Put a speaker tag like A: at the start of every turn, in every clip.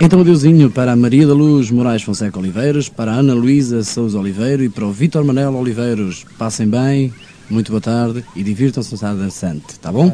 A: Então adeusinho para a Maria da Luz Moraes Fonseca Oliveiros, para a Ana Luísa Sousa Oliveiro e para o Vítor Manel Oliveiros. Passem bem, muito boa tarde e divirtam-se no Sábado Dançante, tá bom?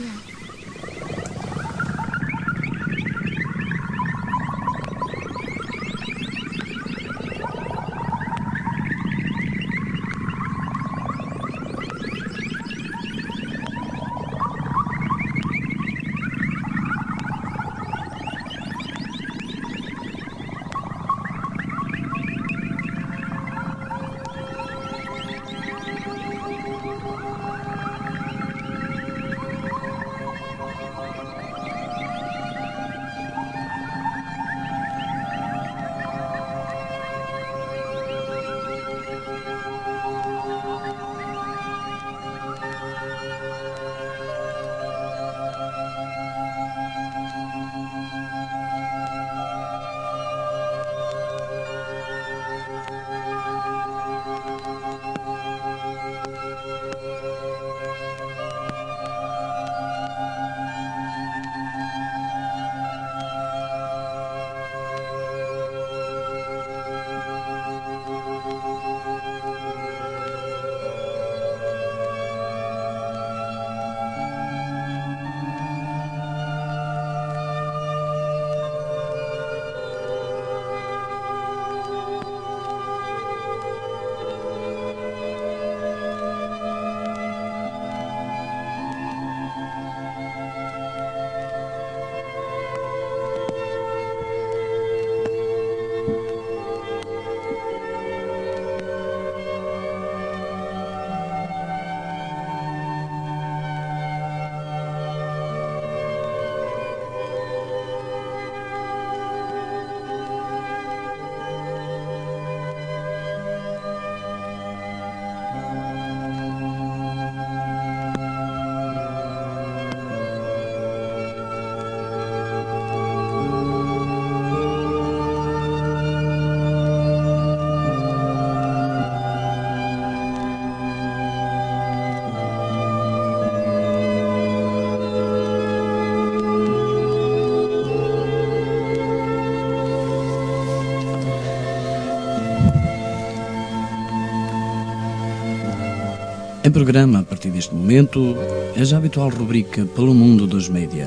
A: Em programa, a partir deste momento, é já habitual rubrica Pelo Mundo dos Média.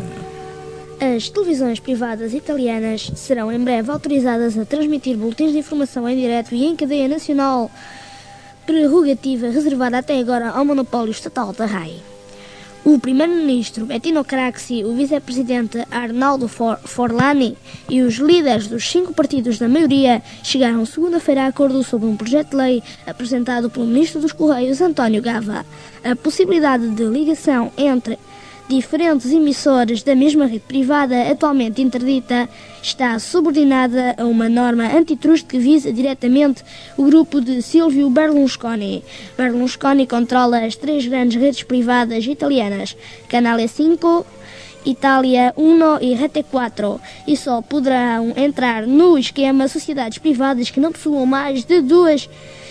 B: As televisões privadas italianas serão em breve autorizadas a transmitir boletins de informação em direto e em cadeia nacional, prerrogativa reservada até agora ao monopólio estatal da RAI. O primeiro-ministro Bettino Craxi, o vice-presidente Arnaldo Forlani e os líderes dos 5 partidos da maioria chegaram segunda-feira a acordo sobre um projeto de lei apresentado pelo ministro dos Correios, António Gava. A possibilidade de ligação entre diferentes emissores da mesma rede privada, atualmente interdita, está subordinada a uma norma antitruste que visa diretamente o grupo de Silvio Berlusconi. Berlusconi controla as 3 grandes redes privadas italianas, Canale 5, Italia 1 e Rete 4, e só poderão entrar no esquema sociedades privadas que não possuam mais de duas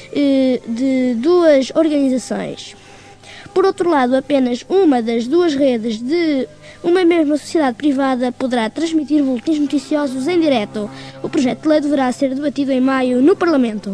B: organizações. Por outro lado, apenas uma das 2 redes de uma mesma sociedade privada poderá transmitir boletins noticiosos em direto. O projeto de lei deverá ser debatido em maio no Parlamento.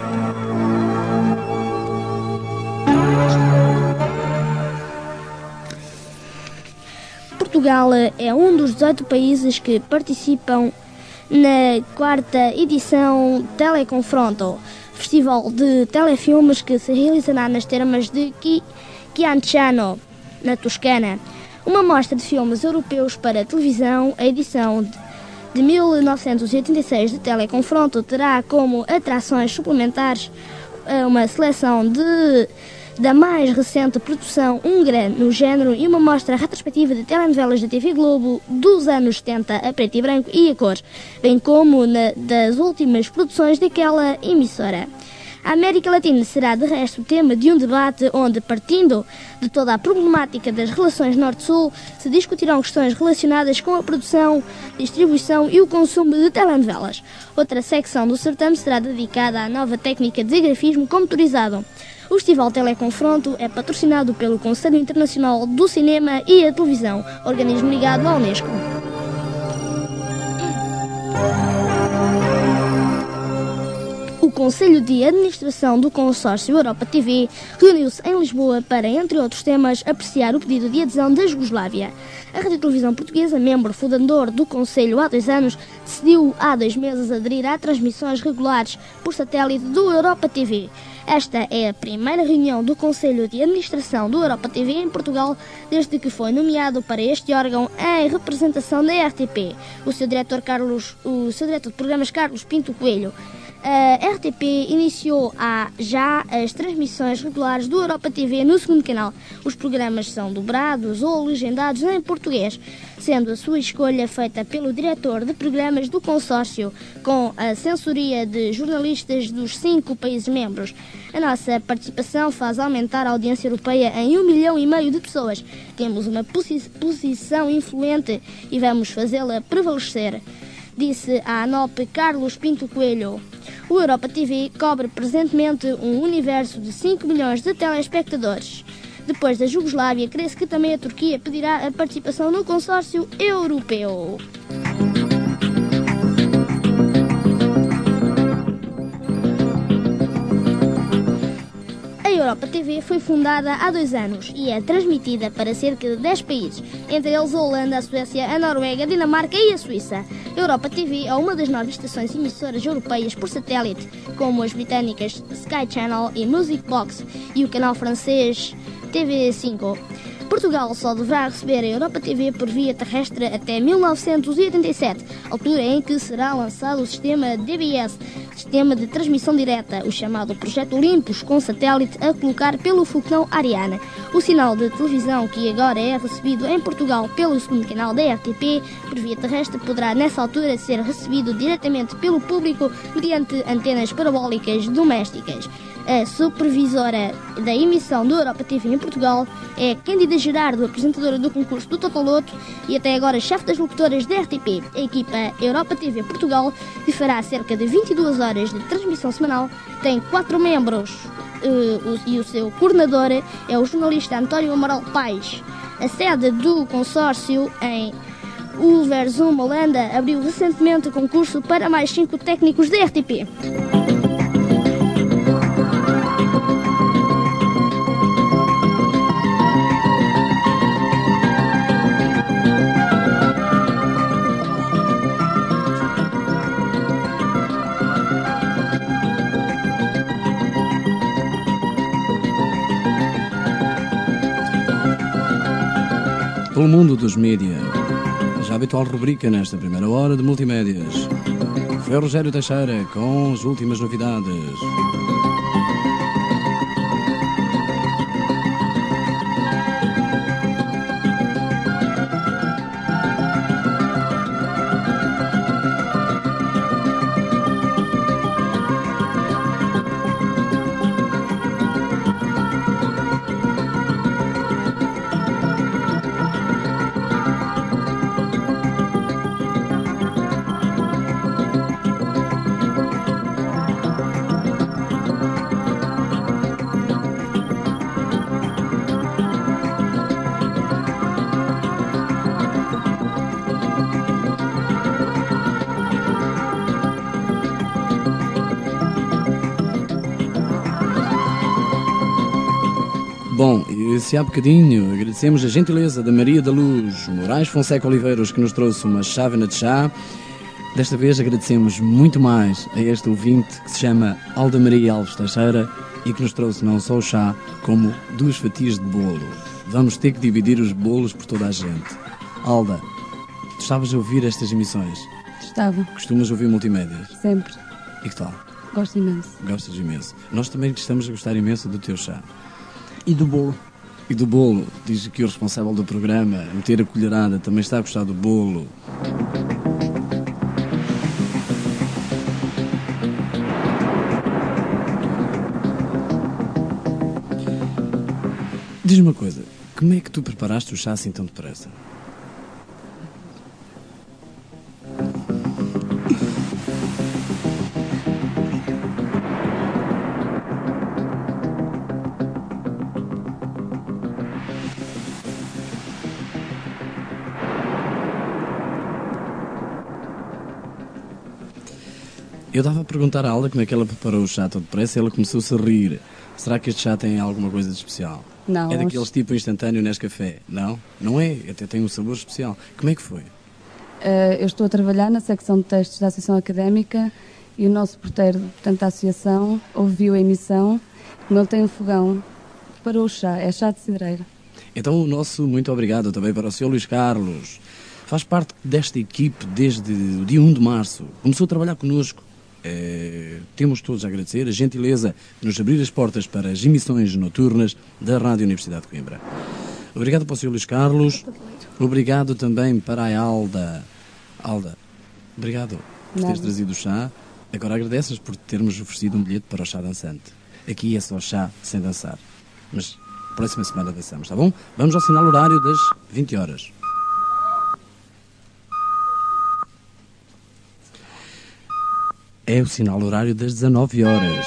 B: Portugal é um dos 18 países que participam na 4ª edição Teleconfronto, festival de telefilmes que se realizará nas termas de Chianciano, na Toscana. Uma mostra de filmes europeus para televisão, a edição de 1986 de Teleconfronto terá como atrações suplementares uma seleção da mais recente produção húngara no género e uma mostra retrospectiva de telenovelas da TV Globo dos anos 70 a preto e branco e a cores, bem como das últimas produções daquela emissora. A América Latina será, de resto, tema de um debate onde, partindo de toda a problemática das relações Norte-Sul, se discutirão questões relacionadas com a produção, distribuição e o consumo de telenovelas. Outra secção do certame será dedicada à nova técnica de grafismo computadorizado. O Festival Teleconfronto é patrocinado pelo Conselho Internacional do Cinema e a Televisão, organismo ligado à Unesco. Conselho de Administração do Consórcio Europa TV reuniu-se em Lisboa para, entre outros temas, apreciar o pedido de adesão da Jugoslávia. A Rádio-Televisão Portuguesa, membro fundador do Conselho há 2 anos, decidiu há 2 meses aderir a transmissões regulares por satélite do Europa TV. Esta é a primeira reunião do Conselho de Administração do Europa TV em Portugal desde que foi nomeado para este órgão em representação da RTP, o seu diretor de programas Carlos Pinto Coelho. A RTP iniciou há já as transmissões regulares do Europa TV no 2º canal. Os programas são dobrados ou legendados em português, sendo a sua escolha feita pelo diretor de programas do consórcio, com a censoria de jornalistas dos 5 países membros. A nossa participação faz aumentar a audiência europeia em 1,5 milhão de pessoas. Temos uma posição influente e vamos fazê-la prevalecer, disse a ANOP Carlos Pinto Coelho. O Europa TV cobre presentemente um universo de 5 milhões de telespectadores. Depois da Jugoslávia, crê-se que também a Turquia pedirá a participação no consórcio europeu. A Europa TV foi fundada há 2 anos e é transmitida para cerca de 10 países, entre eles a Holanda, a Suécia, a Noruega, a Dinamarca e a Suíça. A Europa TV é uma das 9 estações emissoras europeias por satélite, como as britânicas Sky Channel e Music Box e o canal francês TV5. Portugal só deverá receber a Europa TV por via terrestre até 1987, altura em que será lançado o sistema DBS, Sistema de Transmissão Direta, o chamado Projeto Olympus, com satélite a colocar pelo foguetão Ariane. O sinal de televisão que agora é recebido em Portugal pelo 2º canal da RTP por via terrestre poderá nessa altura ser recebido diretamente pelo público mediante antenas parabólicas domésticas. A supervisora da emissão do Europa TV em Portugal é Cândida Gerardo, apresentadora do concurso do Totoloto e até agora chefe das locutoras da RTP. A equipa Europa TV Portugal, que fará cerca de 22 horas de transmissão semanal, tem 4 membros e o seu coordenador é o jornalista António Amaral Paes. A sede do consórcio em Ulversum, Holanda, abriu recentemente o concurso para mais 5 técnicos da RTP.
A: Pelo mundo dos mídia, já habitual rubrica nesta primeira hora de multimédias. Foi o Rogério Teixeira com as últimas novidades. Bom, e se há bocadinho agradecemos a gentileza da Maria da Luz Moraes Fonseca Oliveiros, que nos trouxe uma chávena de chá. Desta vez agradecemos muito mais a este ouvinte que se chama Alda Maria Alves Teixeira e que nos trouxe não só o chá, como 2 fatias de bolo. Vamos ter que dividir os bolos por toda a gente. Alda, tu estavas a ouvir estas emissões?
C: Estava.
A: Costumas ouvir multimédias?
C: Sempre.
A: E que tal?
C: Gosto imenso.
A: Gostas imenso. Nós também estamos a gostar imenso do teu chá.
C: E do bolo.
A: E do bolo. Diz que o responsável do programa, meter a colherada, também está a gostar do bolo. Diz-me uma coisa, como é que tu preparaste o chá assim tão depressa? Eu estava a perguntar à Alda como é que ela preparou o chá todo depressa e ela começou-se a rir. Será que este chá tem alguma coisa de especial?
C: Não.
A: É daqueles tipo instantâneo Nescafé? Não? Não é? Até tem um sabor especial. Como é que foi?
C: Eu estou a trabalhar na secção de textos da Associação Académica e o nosso porteiro, portanto, da Associação, ouviu a emissão. Como ele tem um fogão, preparou o chá. É chá de cidreira.
A: Então o nosso muito obrigado também para o Sr. Luís Carlos. Faz parte desta equipe desde o dia 1 de março. Começou a trabalhar connosco. Temos todos a agradecer a gentileza de nos abrir as portas para as emissões noturnas da Rádio Universidade de Coimbra. Obrigado para o Sr. Luís Carlos. Obrigado também para a Alda. Alda, obrigado por teres trazido o chá. Agora agradeces por termos oferecido um bilhete para o chá dançante. Aqui é só chá sem dançar. Mas próxima semana dançamos, está bom? Vamos ao sinal horário das 20 horas. É o sinal horário das 19 horas.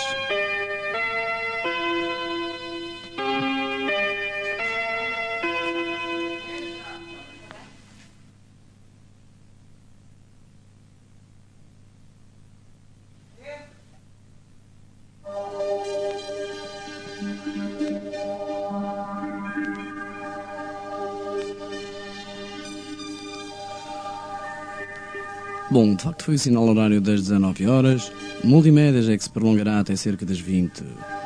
A: Bom, de facto foi o sinal horário das 19 horas. Multimédias é que se prolongará até cerca das 20.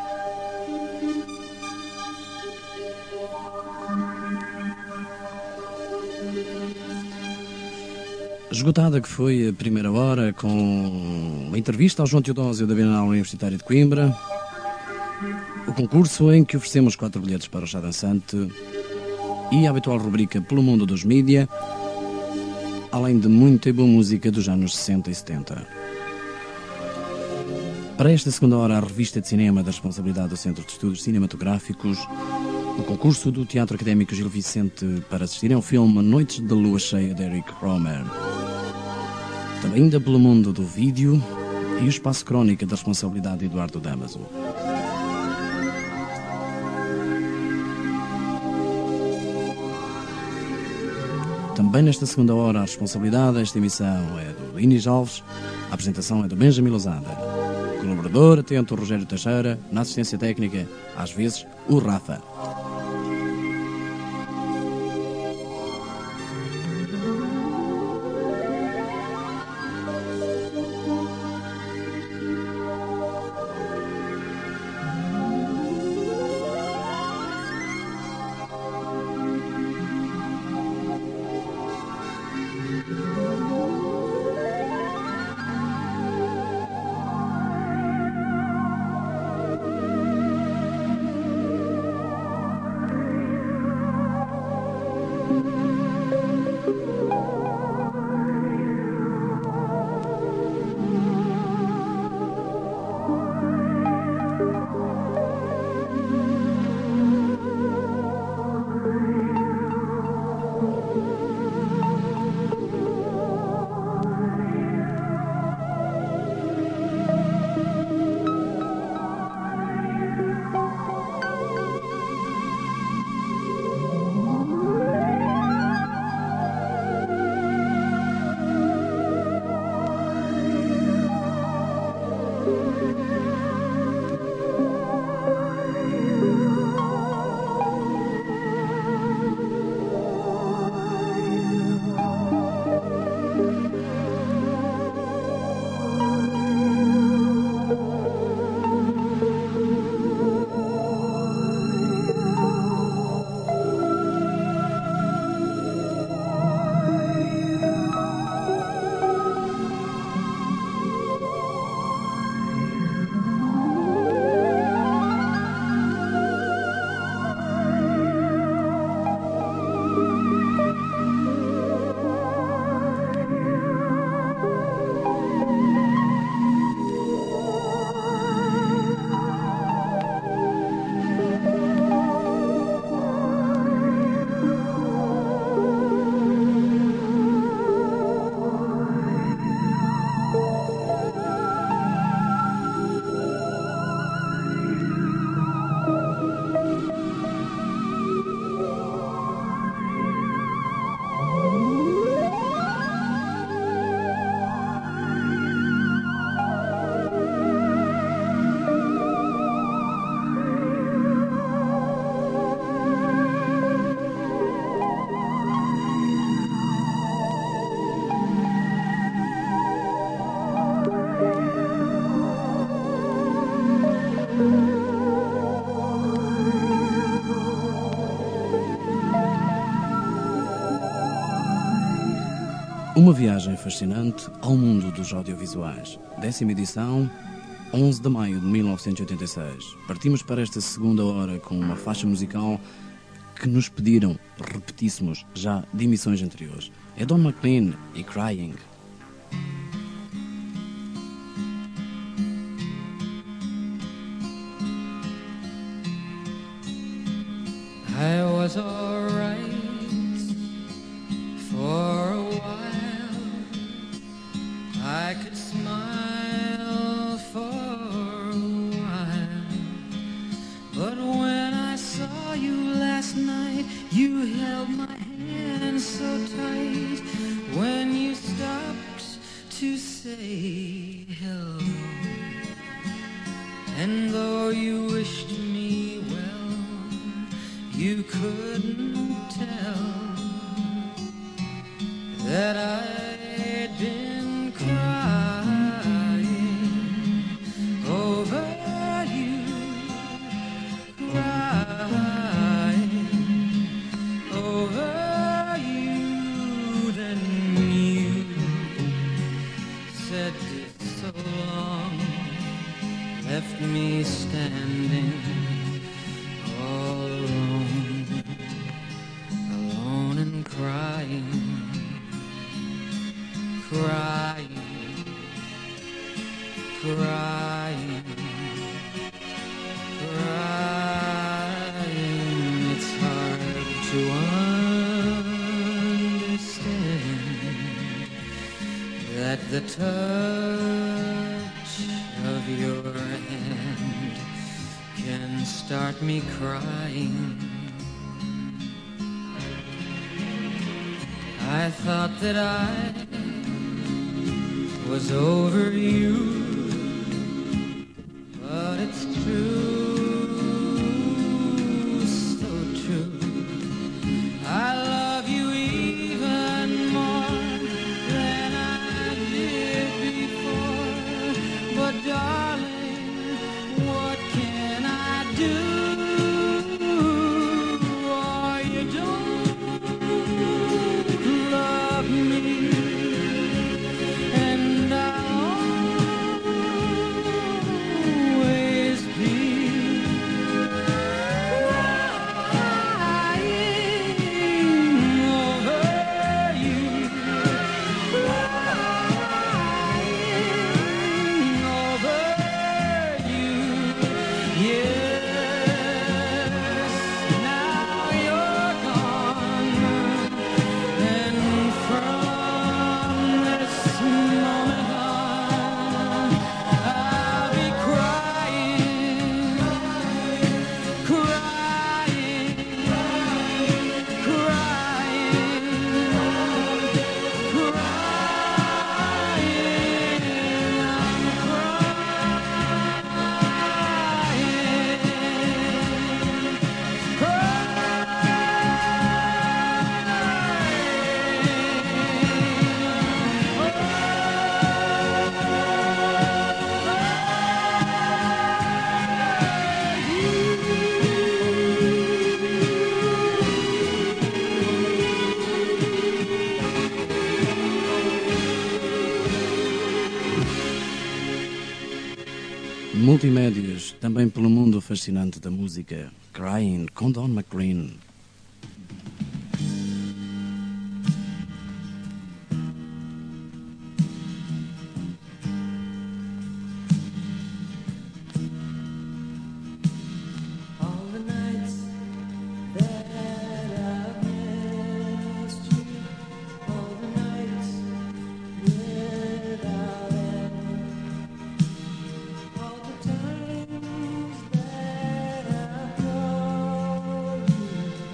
A: Esgotada que foi a primeira hora com a entrevista ao João Teodósio da Bienal Universitária de Coimbra, o concurso em que oferecemos 4 bilhetes para o chá dançante e a habitual rubrica Pelo Mundo dos Mídia, além de muita e boa música dos anos 60 e 70. Para esta segunda hora, a revista de cinema da responsabilidade do Centro de Estudos Cinematográficos, o concurso do Teatro Académico Gil Vicente para assistir ao filme Noites de Lua Cheia de Eric Romer. Também ainda Pelo Mundo do Vídeo e o Espaço Crónica da responsabilidade de Eduardo Damaso. Também nesta segunda hora, a responsabilidade desta emissão é do Inês Alves, a apresentação é do Benjamin Lousada. Colaborador atento, o Rogério Teixeira, na assistência técnica, às vezes, o Rafa. Uma viagem fascinante ao mundo dos audiovisuais. 10ª edição, 11 de maio de 1986. Partimos para esta segunda hora com uma faixa musical que nos pediram repetíssemos já de emissões anteriores. É Don McLean e Crying.
D: I was alright for a while. I could smile for a while. But when I saw you last night, you held my hand so tight. When you stopped to say hello, and though you wished me well, you couldn't tell that I'd been crying over you, crying over you. Then you said so long, left me standing all alone, alone and crying, crying, crying, crying. It's hard to understand that the touch of your hand can start me crying. I thought that I was over you, but it's true, so true. I love you even more than I did before, but darling, what can I do? Oh, you don't love me, and I'll always be crying over you, crying over you. Yes, now you're gone, and from this moment on, I'll be crying, crying,
A: Multimédias, também pelo mundo fascinante da música. Crying, com Don McLean.
D: all the nights that I've missed you, all the nights without end, all the times that I've called you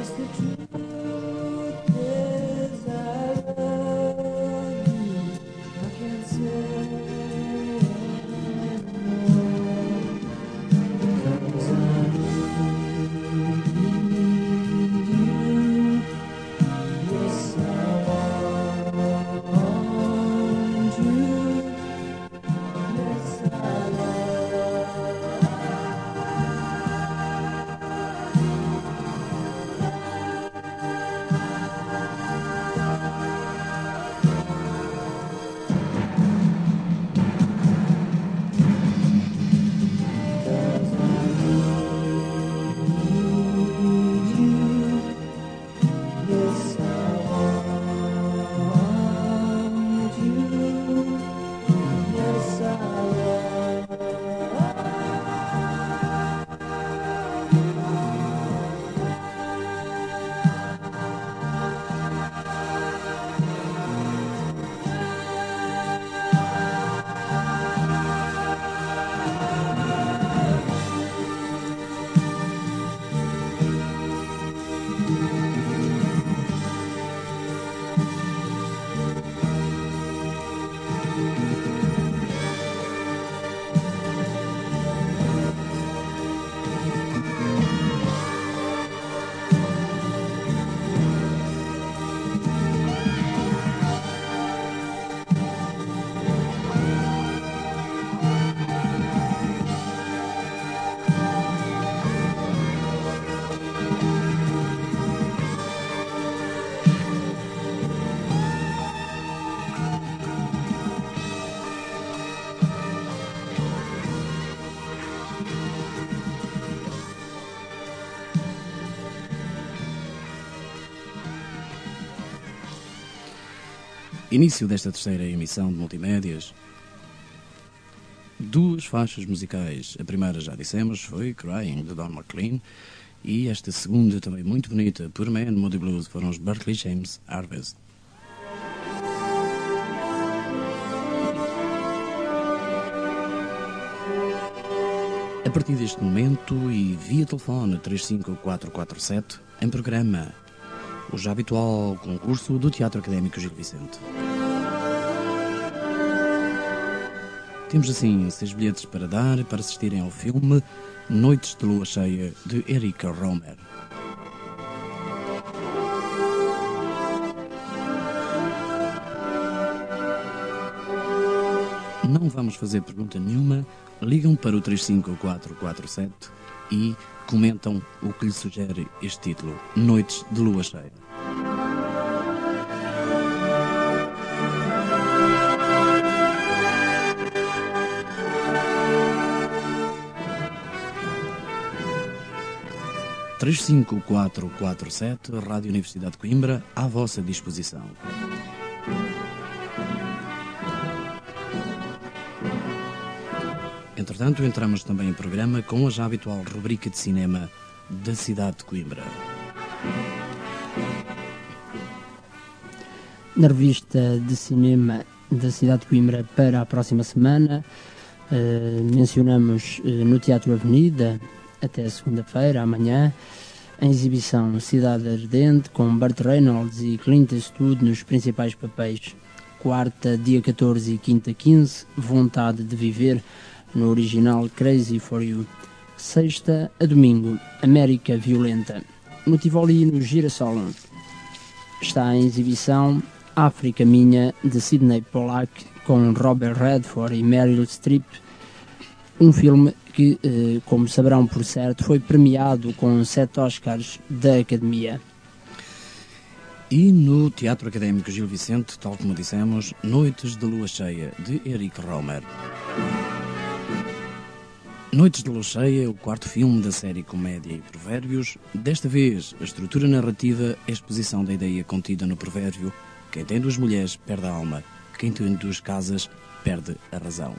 A: Início desta terceira emissão de Multimédias. Duas faixas musicais. A primeira, já dissemos, foi Crying, de Don McLean. E esta segunda, também muito bonita, por Man Moody Blues, foram os Berkeley James Harvest. A partir deste momento e via telefone 35447, em programa, o já habitual concurso do Teatro Académico Gil Vicente. Temos assim 6 bilhetes para dar para assistirem ao filme Noites de Lua Cheia, de Erika Romer. Não vamos fazer pergunta nenhuma, ligam para o 35447 e comentam o que lhe sugere este título, Noites de Lua Cheia. « 35447, Rádio Universidade de Coimbra, à vossa disposição. Entretanto, entramos também em programa com a já habitual rubrica de cinema da cidade de Coimbra.
E: Na revista de cinema da cidade de Coimbra para a próxima semana, mencionamos no Teatro Avenida, até segunda-feira, amanhã, a exibição Cidade Ardente, com Burt Reynolds e Clint Eastwood nos principais papéis. Quarta, dia 14 e quinta, 15, Vontade de Viver, no original Crazy for You. Sexta a domingo, América Violenta. No Tivoli, no Girassol, está em exibição África Minha, de Sidney Pollack, com Robert Redford e Meryl Streep. Um filme que, como saberão por certo, foi premiado com 7 Oscars da Academia.
A: E no Teatro Académico Gil Vicente, tal como dissemos, Noites de Lua Cheia, de Eric Romer. Noites de Lua Cheia é o quarto filme da série Comédia e Provérbios. Desta vez, a estrutura narrativa é a exposição da ideia contida no provérbio: quem tem 2 mulheres perde a alma, quem tem 2 casas perde a razão.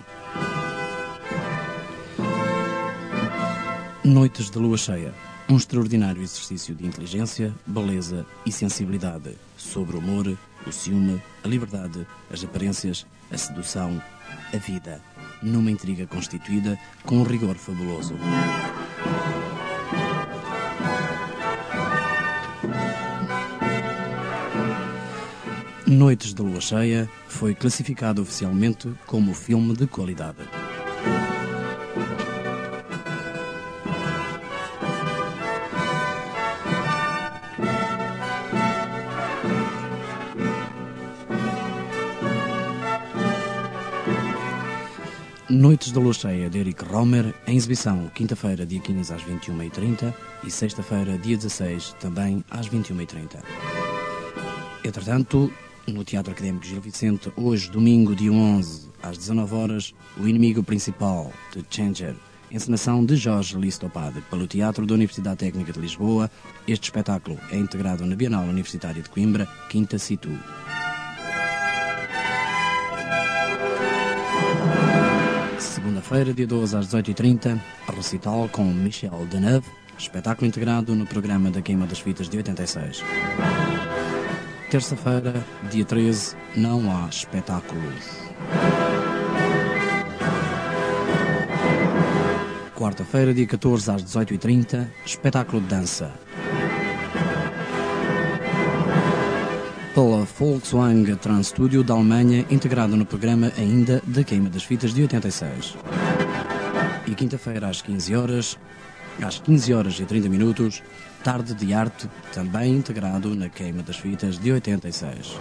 A: Noites de Lua Cheia, um extraordinário exercício de inteligência, beleza e sensibilidade sobre o amor, o ciúme, a liberdade, as aparências, a sedução, a vida, numa intriga constituída com um rigor fabuloso. Noites da Lua Cheia foi classificado oficialmente como filme de qualidade. Noites da Lua Cheia de Eric Romer, em exibição quinta-feira, dia 15 às 21h30 e sexta-feira, dia 16, também às 21h30. Entretanto, no Teatro Académico Gil Vicente, hoje, domingo, dia 11, às 19h, O Inimigo Principal, de Changer, encenação de Jorge Listopade, pelo Teatro da Universidade Técnica de Lisboa. Este espetáculo é integrado na Bienal Universitária de Coimbra, Quinta Situ. Segunda-feira, dia 12 às 18h30, recital com Michel Deneuve, espetáculo integrado no programa da Queima das Fitas de 86. Terça-feira, dia 13, não há espetáculos. Quarta-feira, dia 14 às 18h30, espetáculo de dança. Pela Volkswagen Trans Studio da Alemanha, integrado no programa ainda da Queima das Fitas de 86. E quinta-feira às 15h, às 15h30, Tarde de Arte, também integrado na Queima das Fitas de 86.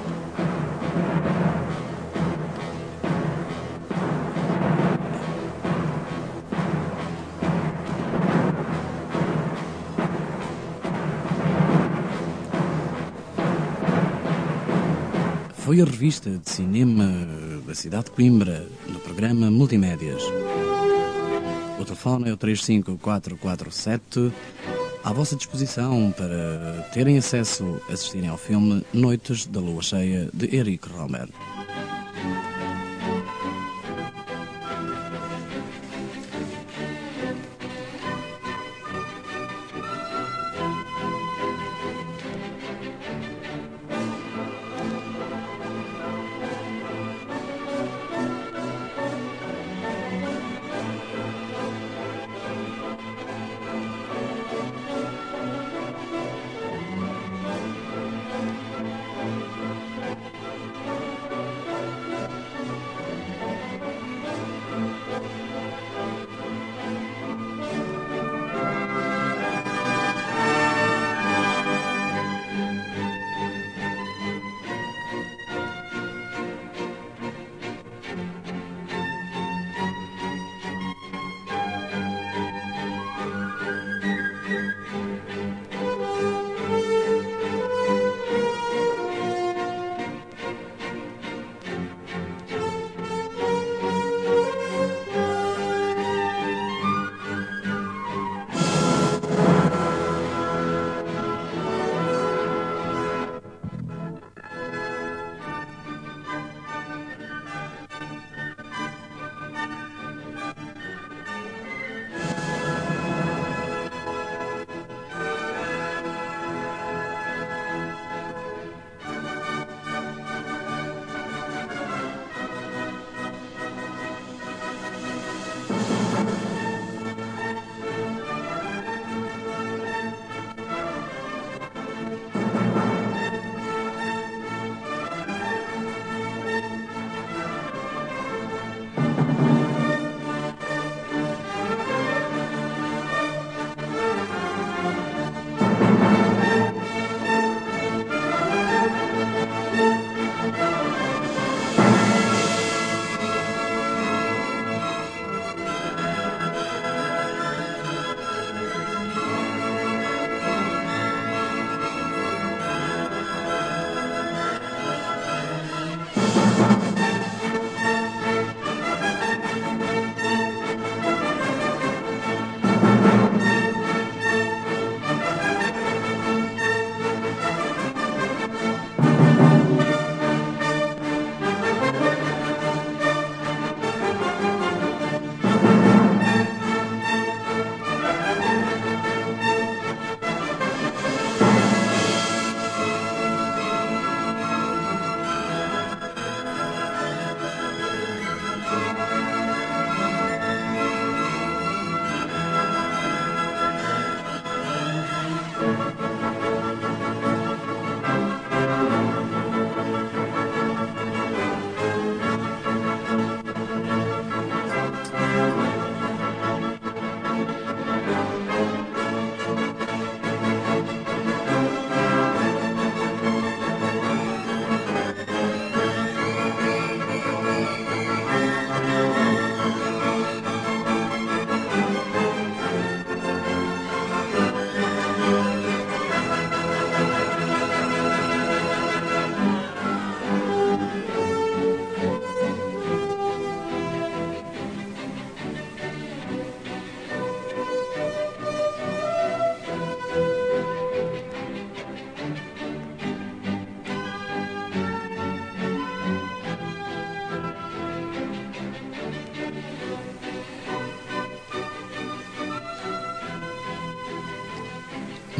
A: Foi a revista de cinema da cidade de Coimbra, no programa Multimédias. O telefone é o 35447, à vossa disposição para terem acesso a assistirem ao filme Noites da Lua Cheia, de Eric Romer.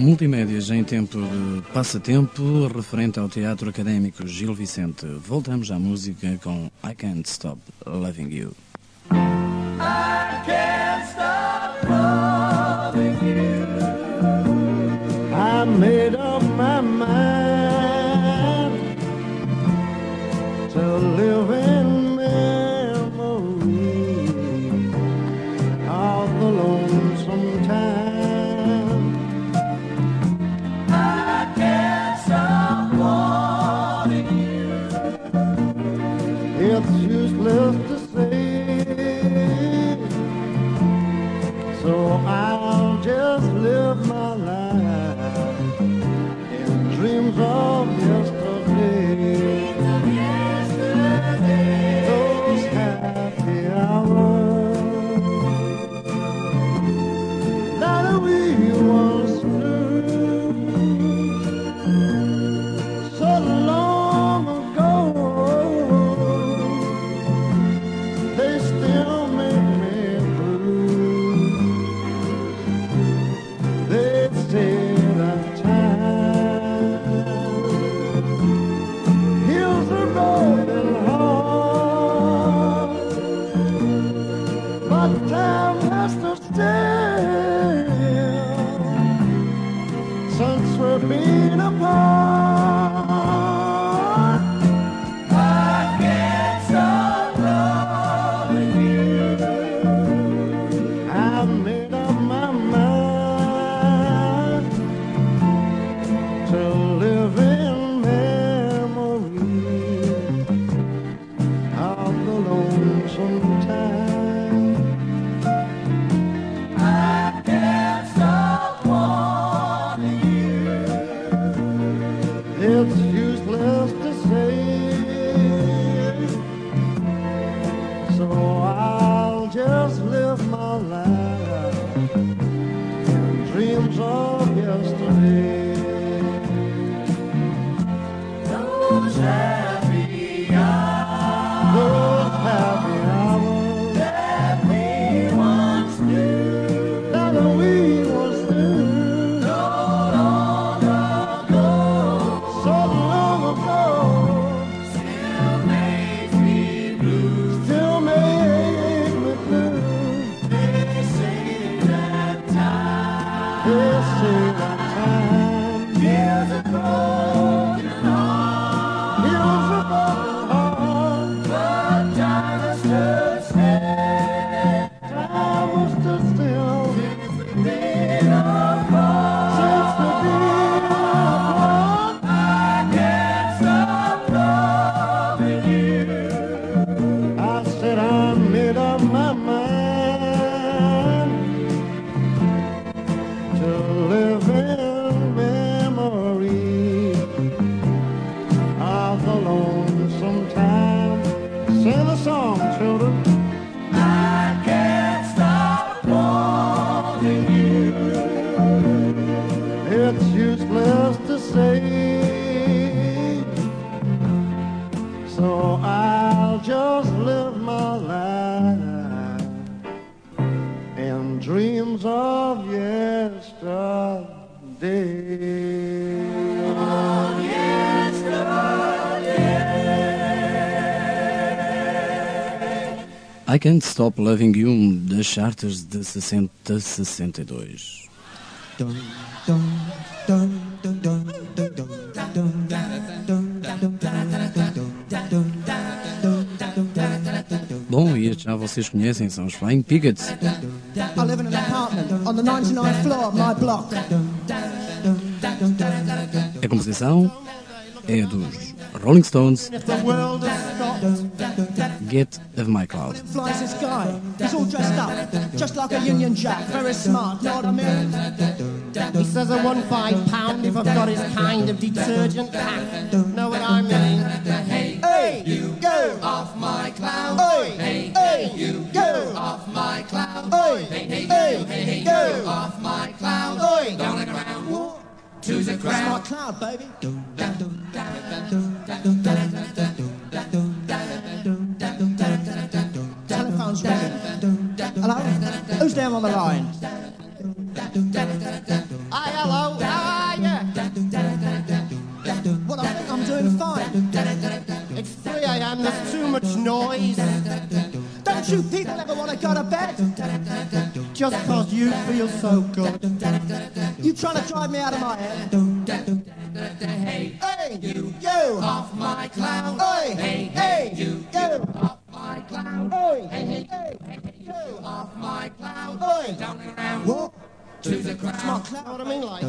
A: Multimédias em tempo de passatempo, referente ao Teatro Académico Gil Vicente. Voltamos à música com I Can't Stop Loving You.
D: I can't stop loving you.
F: I made up my mind to live in memory of the lonesome time.
D: I can't stop wanting you.
F: It's useless to say, so I'll just live my life in dreams of yesterday. Those happy hours that we once knew so long ago, they still make me blue. They say that time heals a broken heart, but time has to stay since we've been apart.
D: I can't stop loving you.
F: I made up my mind to live in memory of the lonesome time.
D: I can't stop wanting you.
F: It's useless to say, so I'll just live my life in dreams of yesterday.
D: Those happy hours
F: Those happy hours
D: that we once knew.
F: that we once knew
D: So long ago,
F: so long ago
D: still makes me blue.
F: still make me blue.
D: They say that time
F: They say that time
D: heals a broken heart,
F: heals a broken heart.
D: but time has stood still.
F: Time was stood still
D: Since we've been apart,
F: since we've been apart.
D: I can't stop loving you.
F: I said I made up my mind to live in memory of the lonesome time. Sing the song, children.
D: I can't stop wanting you.
F: It's useless to say, so I'll just live my life in dreams of yesterday.
A: I Can't Stop Loving You, das chartas de 60-62. Bom, e estes já vocês conhecem, são os Flying Pickets.
G: I live in an apartment on the 99th floor of my block.
A: A composição é dos Rolling Stones,
G: If the world has stopped,
A: Get of My Cloud.
G: flies this guy. He's all dressed up, just like a Union Jack, very smart, know what I mean?
H: He says I want £5 if I've got his kind of detergent pack. Know what I mean?
G: Hey, you go off my cloud. Hey, hey, you go off my cloud. Hey, hey, go off my cloud. Going around, to the crowd. It's my cloud, baby. Telephone's ringing. Hello? Who's there on the line?
H: Hi, hello. There's too much noise.
G: Don't you people ever want to go to bed?
H: Just 'cause you feel so good.
G: You trying to drive me out of my head? Hey, you,
D: Off my cloud.
G: Hey, hey,
D: you, off my cloud.
G: Hey,
D: you, off my cloud.
G: Hey.
D: Down and around
G: What?
D: to the
G: It's my
D: ground.
H: Know
G: cloud.
H: what I mean? Like,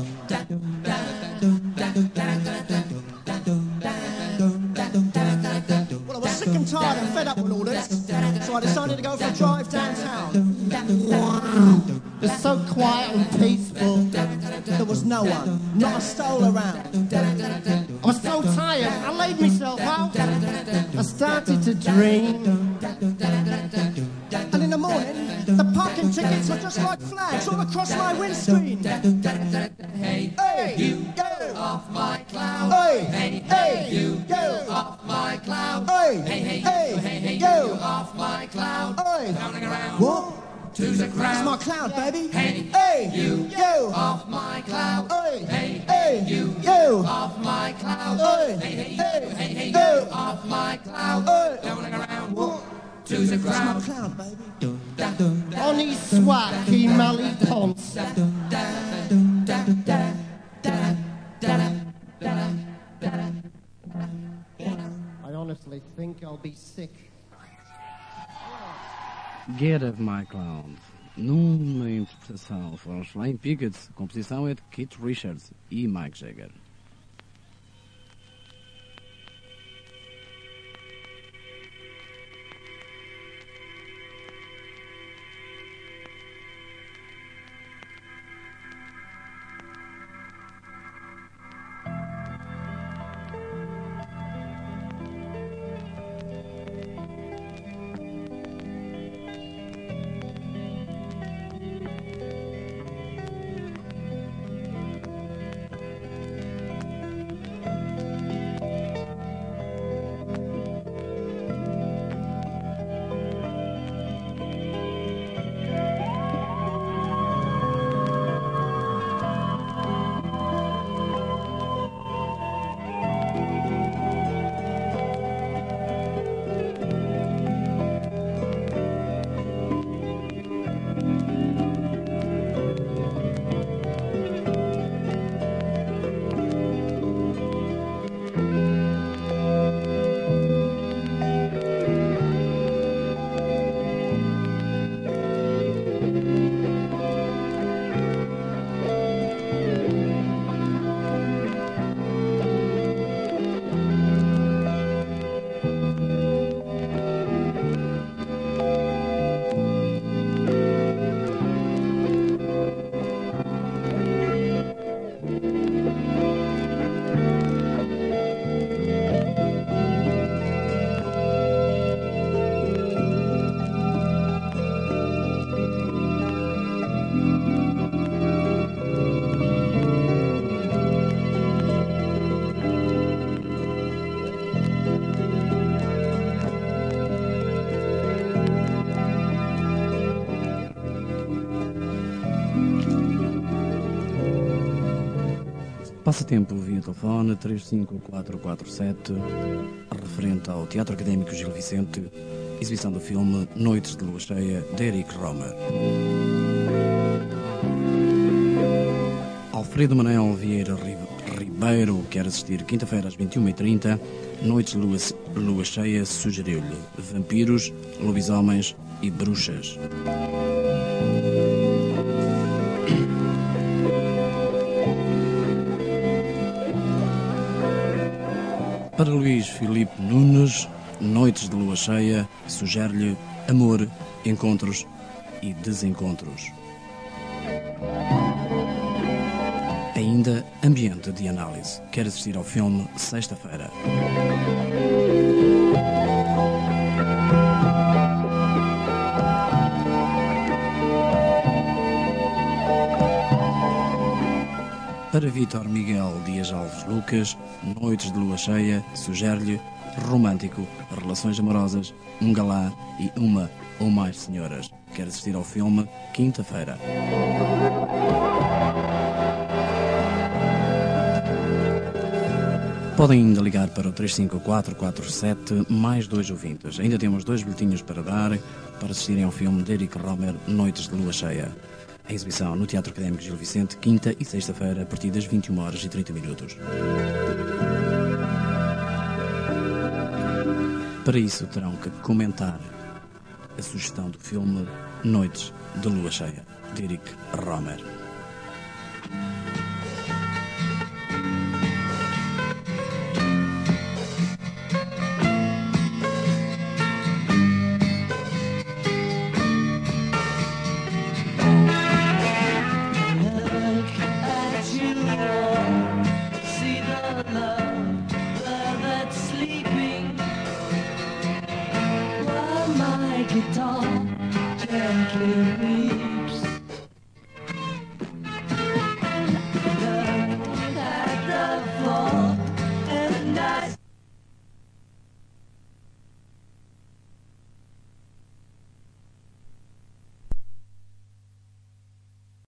G: Well, I was sick and tired and fed up with all this, so I decided to go for a drive downtown.
H: it's so quiet and peaceful.
G: There was no one, not a soul around.
H: I was so tired, I laid myself out. I started to dream.
G: And in the morning, the parking tickets were just like flags all across my windscreen. Hey, you,
D: Off my cloud.
G: Hey, hey,
D: you,
G: yo.
D: off my cloud.
G: Hey,
D: Hey,
G: yo.
D: you, off my cloud.
G: Hey.
D: Down and around
G: What?
D: to the
G: It's
D: ground.
G: my cloud, baby.
D: Hey,
G: you,
D: off my cloud.
G: Hey,
D: you,
G: yo.
D: off my cloud.
G: Hey,
D: you, off my cloud.
G: Hey.
D: Down and around
G: What?
D: to the
G: It's my
D: ground.
G: cloud, baby.
H: On his swag, he melly ponce. I honestly think I'll be sick.
A: Get of My Cloud. Numa interpretação foram Flying Pickets, a composição é de Keith Richards e Mike Jagger. Passatempo via telefone 35447, referente ao Teatro Académico Gil Vicente, exibição do filme Noites de Lua Cheia, de Eric Romer. Alfredo Manel Vieira Ribeiro quer assistir quinta-feira às 21h30, Noites de Lua Cheia, sugeriu-lhe vampiros, lobisomens e bruxas. Para Luís Filipe Nunes, Noites de Lua Cheia, sugere-lhe amor, encontros e desencontros. Ainda ambiente de análise. Quer assistir ao filme sexta-feira. Para Vítor Miguel Dias Alves Lucas, Noites de Lua Cheia, sugere-lhe romântico, relações amorosas, um galã e uma ou mais senhoras. Quer assistir ao filme quinta-feira. Podem ainda ligar para o 35447 mais 2 ouvintes. Ainda temos 2 bilhetinhos para dar para assistirem ao filme de Eric Romer, Noites de Lua Cheia. A exibição no Teatro Académico Gil Vicente, quinta e sexta-feira, a partir das 21h30. Para isso terão que comentar a sugestão do filme Noites de Lua Cheia, de Eric Romer.
I: Guitar gently